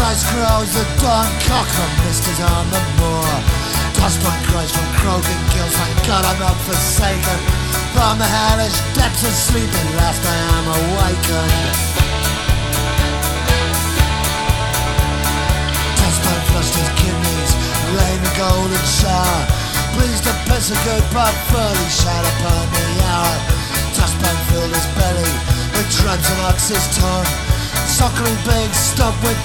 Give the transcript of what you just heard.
Rice grows the dawn cock and mist is on the moor. Dustman cries from croaking gills, thank God I'm not forsaken. From the hellish depths of sleep at last I am awakened. Dustman flushed his kidneys, rained a golden shower. Pleased to piss a good but fully shat upon the hour. Dustman filled his belly with dregs and ox's tongue, suckling big stump with